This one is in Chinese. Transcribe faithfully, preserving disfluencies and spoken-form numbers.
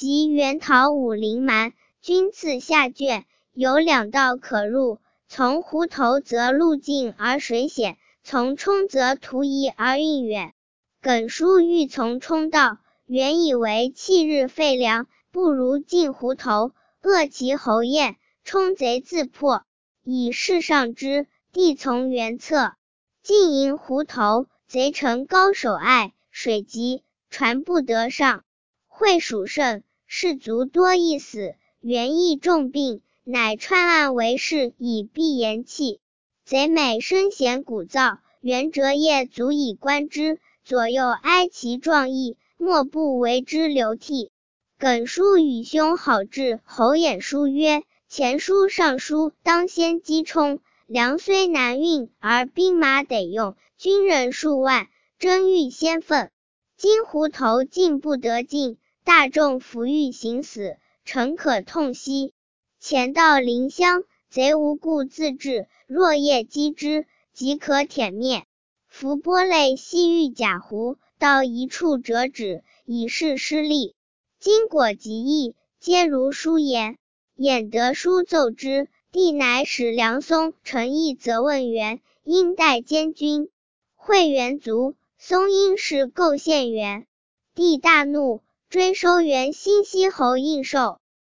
及原讨武陵蛮，均次下卷，有两道可入，从湖头则路近而水险，从冲则途夷而运远。耿书欲从冲道，原以为弃日废粮，不如进湖头，扼其喉咽，冲贼自破，以示上之。帝从原策，进营湖头，贼乘高守隘，水急，船不得上。会蜀胜，士卒多缢死，元益重病，乃串案为事，以避延期。贼每身衔鼓噪，元折叶足以观之，左右哀其壮意，莫不为之流涕。耿书与兄好至侯衍书曰：前书上书当先击冲，粮虽难运，而兵马得用，军人数万，争欲先奋。今湖头进不得进，大众弗欲行死，诚可痛惜。前到临湘，贼无故自至，若夜击之，即可殄灭。伏波类西域甲湖，到一处折止，以示失利。今果及义，皆如书言。衍得书奏之，帝乃使梁松、陈毅责问元，因代监军。会元卒，松因是构县元。帝大怒，追收元新息侯应寿。